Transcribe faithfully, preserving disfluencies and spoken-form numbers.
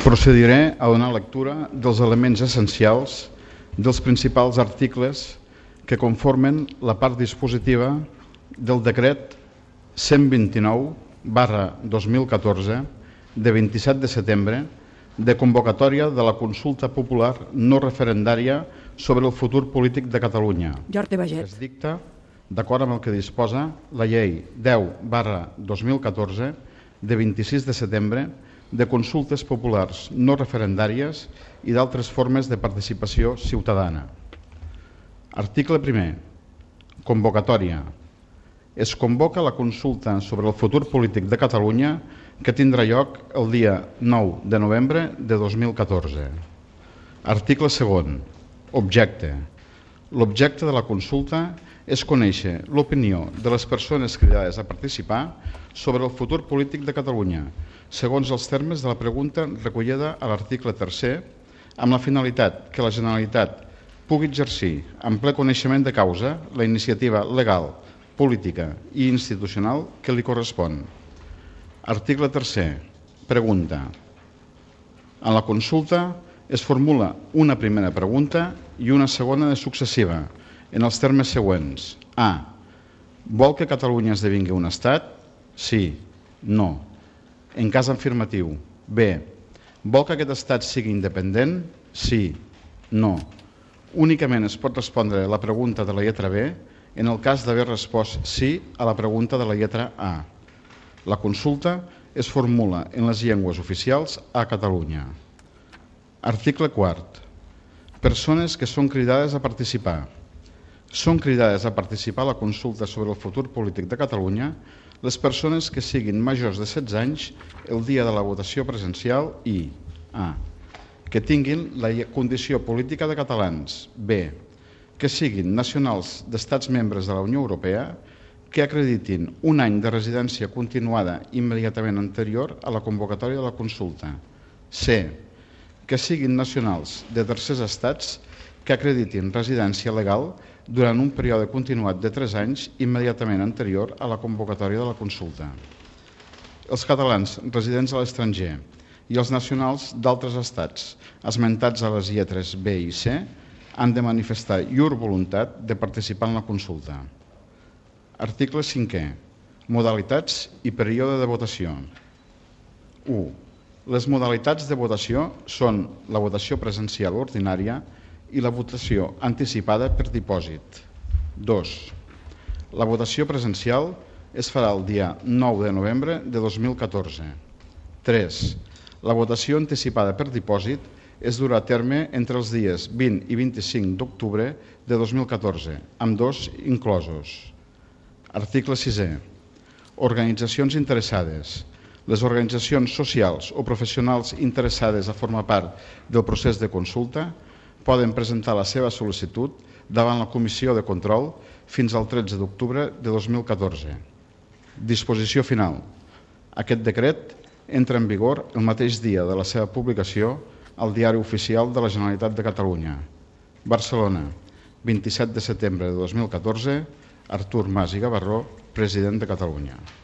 Procediré a donar lectura dels elements essencials dels principals articles que conformen la part dispositiva del decret cent vint-i-nou barra dos mil catorze de vint-i-set de setembre de convocatòria de la consulta popular no referendària sobre el futur polític de Catalunya. Jordi Baget. Es dicta d'acord amb el que disposa la llei deu barra dos mil catorze de vint-i-sis de setembre de consultes populars no referendàries i d'altres formes de participació ciutadana. Article primer. Convocatòria. Es convoca la consulta sobre el futur polític de Catalunya que tindrà lloc el dia nou de novembre de dos mil catorze. Article segon. Objecte. L'objecte de la consulta és conèixer l'opinió de les persones cridades a participar sobre el futur polític de Catalunya, segons els termes de la pregunta recollida a l'article tercer, amb la finalitat que la Generalitat pugui exercir amb ple coneixement de causa la iniciativa legal, política i institucional que li correspon. Article tercer. Pregunta. En la consulta es formula una primera pregunta i una segona de successiva, en els termes següents. A. Vol que Catalunya esdevingui un estat? Sí. No. En cas afirmatiu. B. Vol que aquest estat sigui independent? Sí. No. Únicament es pot respondre la pregunta de la lletra B en el cas d'haver respost sí a la pregunta de la lletra A. La consulta es formula en les llengües oficials a Catalunya. Article quart. Persones que són cridades a participar. Són cridades a participar a la consulta sobre el futur polític de Catalunya les persones que siguin majors de setze anys el dia de la votació presencial i A. Que tinguin la condició política de catalans. B. Que siguin nacionals d'estats membres de la Unió Europea que acreditin un any de residència continuada immediatament anterior a la convocatòria de la consulta. C. Que siguin nacionals de tercers estats que acreditin residència legal durant un període continuat de tres anys immediatament anterior a la convocatòria de la consulta. Els catalans residents a l'estranger i els nacionals d'altres estats esmentats a les lletres B i C han de manifestar llur voluntat de participar en la consulta. Article cinquè. Modalitats i període de votació. u. Les modalitats de votació són la votació presencial ordinària i la votació anticipada per dipòsit. dos. La votació presencial es farà el dia nou de novembre de dos mil catorze. tres. La votació anticipada per dipòsit es durà a terme entre els dies vint i vint-i-cinc d'octubre de dos mil catorze, amb dos inclosos. Article sisè. Organitzacions interessades. Les organitzacions socials o professionals interessades a formar part del procés de consulta poden presentar la seva sol·licitud davant la Comissió de Control fins al tretze d'octubre de dos mil catorze. Disposició final. Aquest decret entra en vigor el mateix dia de la seva publicació al Diari Oficial de la Generalitat de Catalunya. Barcelona, vint-i-set de setembre de dos mil catorze, Artur Mas i Gavarró, president de Catalunya.